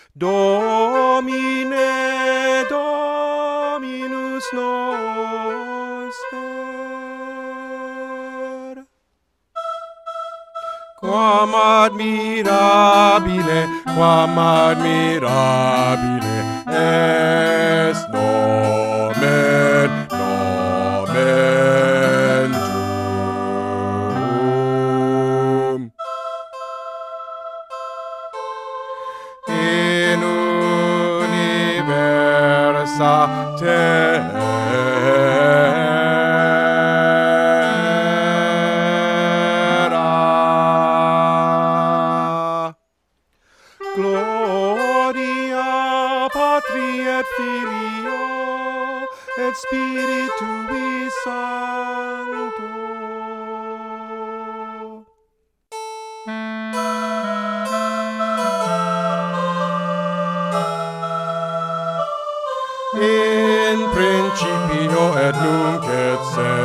Domine, Dominus noster. Quam admirabile est nomen tuum. In universa terra. Gloria Patri et Filio et Spiritui Sancto. In principio et nunc et